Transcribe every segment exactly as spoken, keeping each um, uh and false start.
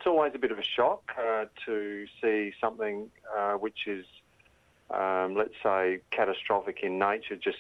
always a bit of a shock uh, to see something uh, which is, um, let's say, catastrophic in nature just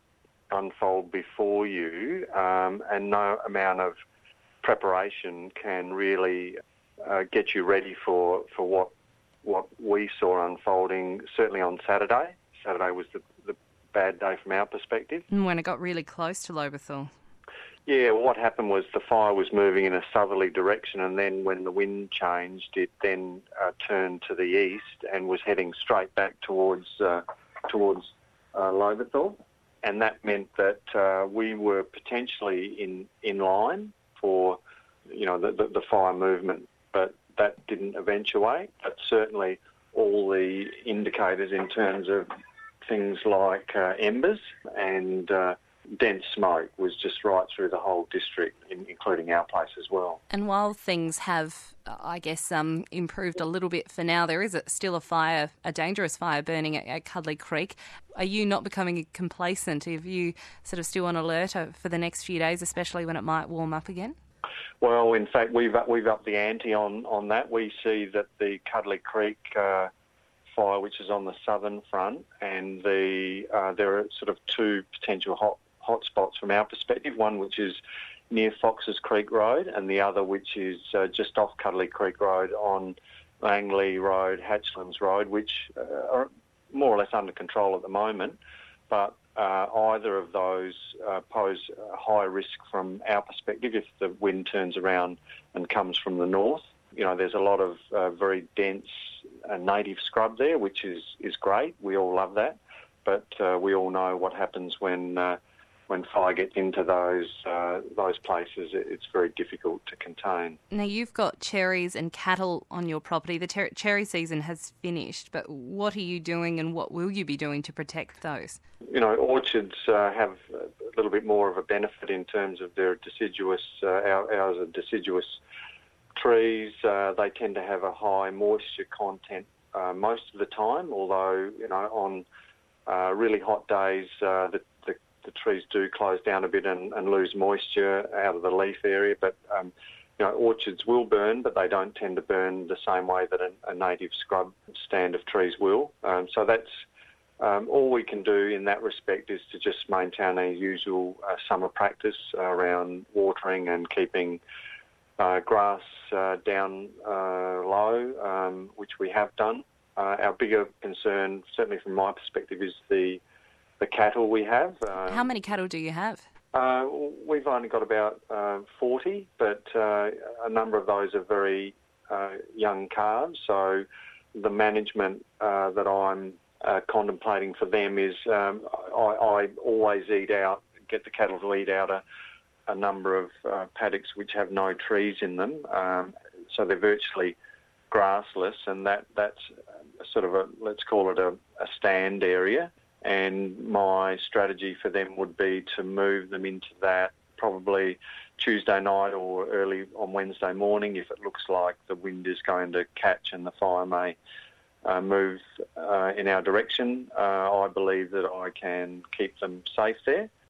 unfold before you, um, and no amount of preparation can really uh, get you ready for, for what what we saw unfolding, certainly on Saturday. Saturday was the, the bad day from our perspective. And when it got really close to Lobethal. Yeah, well, what happened was the fire was moving in a southerly direction, and then when the wind changed, it then uh, turned to the east and was heading straight back towards uh, towards uh, Lobethal. And that meant that uh, we were potentially in, in line for, you know, the, the, the fire movement, but that didn't eventuate. But certainly all the indicators in terms of things like uh, embers and uh, dense smoke was just right through the whole district, in, including our place as well. And while things have, I guess, um, improved a little bit for now, there is a, still a fire, a dangerous fire burning at, at Cuddly Creek. Are you not becoming complacent? Are you sort of still on alert for the next few days, especially when it might warm up again? Well, in fact, we've we've upped the ante on, on that. We see that the Cuddly Creek uh, fire, which is on the southern front, and the uh, there are sort of two potential hot hotspots from our perspective, one which is near Foxes Creek Road and the other which is uh, just off Cuddly Creek Road on Langley Road, Hatchlands Road, which uh, are more or less under control at the moment, but uh, either of those uh, pose a high risk from our perspective if the wind turns around and comes from the north. You know, there's a lot of uh, very dense uh, native scrub there, which is, is great. We all love that, but uh, we all know what happens when uh, when fire gets into those uh, those places. It's very difficult to contain. Now, you've got cherries and cattle on your property. The ter- cherry season has finished, but what are you doing and what will you be doing to protect those? You know, orchards uh, have a little bit more of a benefit in terms of their deciduous, uh, our, ours are deciduous trees. Uh, they tend to have a high moisture content uh, most of the time, although, you know, on uh, really hot days, uh, the the trees do close down a bit and, and lose moisture out of the leaf area. But, um, you know, orchards will burn, but they don't tend to burn the same way that a, a native scrub stand of trees will. Um, so that's um, all we can do in that respect is to just maintain our usual uh, summer practice around watering and keeping uh, grass uh, down uh, low, um, which we have done. Uh, our bigger concern, certainly from my perspective, is the the cattle we have. Um, How many cattle do you have? Uh, we've only got about uh, forty, but uh, a number of those are very uh, young calves. So the management uh, that I'm uh, contemplating for them is um, I, I always eat out, get the cattle to eat out a, a number of uh, paddocks which have no trees in them. Um, so they're virtually grassless, and that that's sort of a, let's call it a, a stand area. And my strategy for them would be to move them into that probably Tuesday night or early on Wednesday morning if it looks like the wind is going to catch and the fire may uh, move uh, in our direction. Uh, I believe that I can keep them safe there.